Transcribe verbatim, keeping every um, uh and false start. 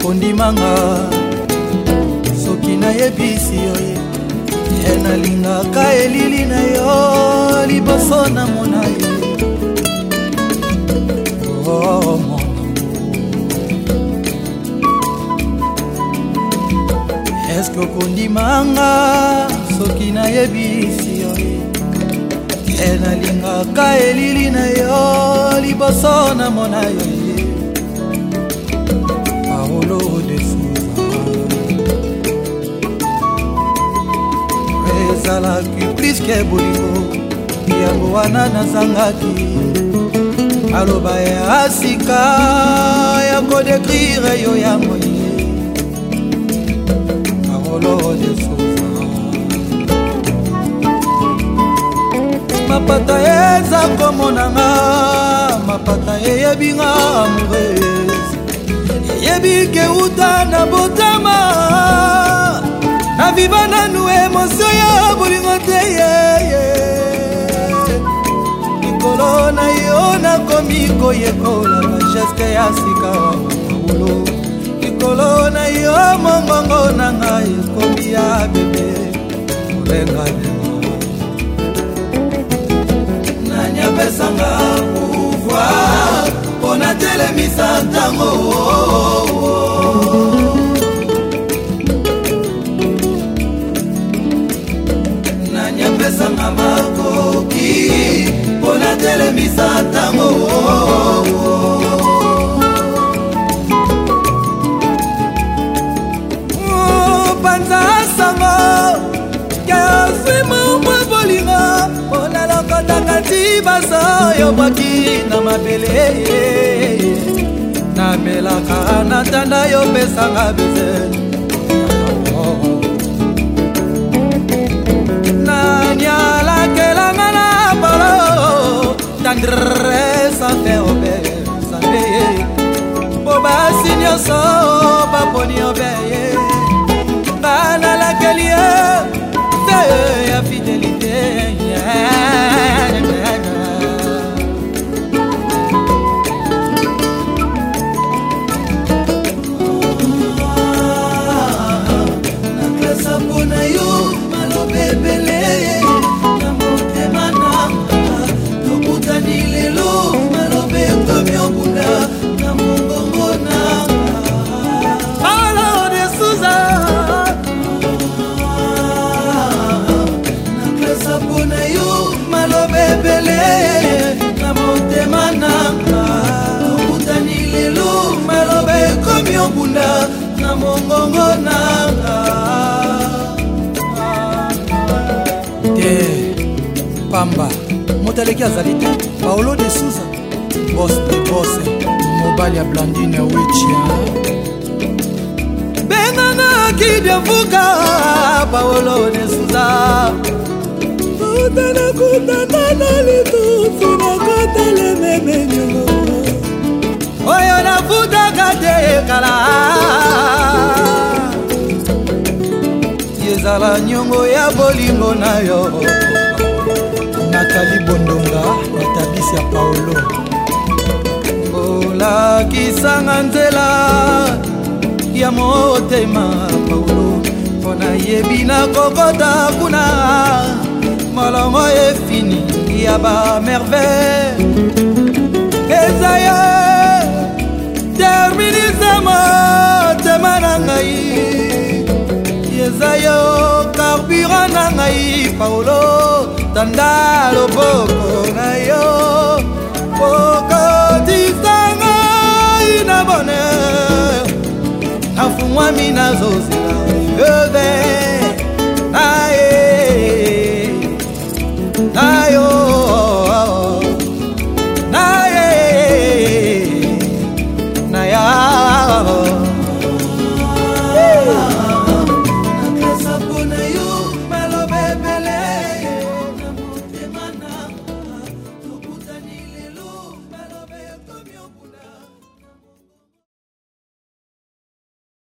okondimanga soki nayebisi yo ye nalingaka elili na yo liboso na mona ye. Oh, mon amour, est-ce que okondimanga soki nayebisi yo ye nalingaka elili na yo liboso na mona yo ye. Paolo de Souza ezalaki pliske bolingo yango wana nazangaki aloba ya sika ya kodekrire yo yango ye. Paolo de Souza mapata eza komonanga mapata eyebinga amoureuse eyebike uta na botama na viva nanu emosio ya bolingo te yeye likolo na yo nakomi koyekola bageske ya sika Paolo likolo na yo mongongo na ngai ekomi ya bebe olengalenga nanyapesanga pouvoir mpona telemisa ntango nanyapesanga makoki mpona telemisa ntango panza sango kasimo mwa bolingo mpona lokotaka baso yo bwaki na mabele namelaka natanda yo pesanga beze nanyalakelanga na polo tandre sanfe obesambeye po basi nyonso baponi obeye banalakeli ye fe ya fidelite na mongongo nanga te pamba motaleki azali te. Paolo de Souza bos de bos mobali ya Blandine Wichia benganga kidevuka Paolo de Souza kutana kutana na litufu na kotele memenyo oyo nafutaka te kala yezala nyongo ya bolingo na yo. Nathalie Bondonga natabisi ya Paolo olakisanga nzela ya motema Paolo mpona yebi na kokota kuna molongo efini ya bamerveille ezaye terminisama tema na ngai yeza yo carburant na ngai Paolo tanda loboko na yo okotisa ngai na bonheur nafungwami nazozela eve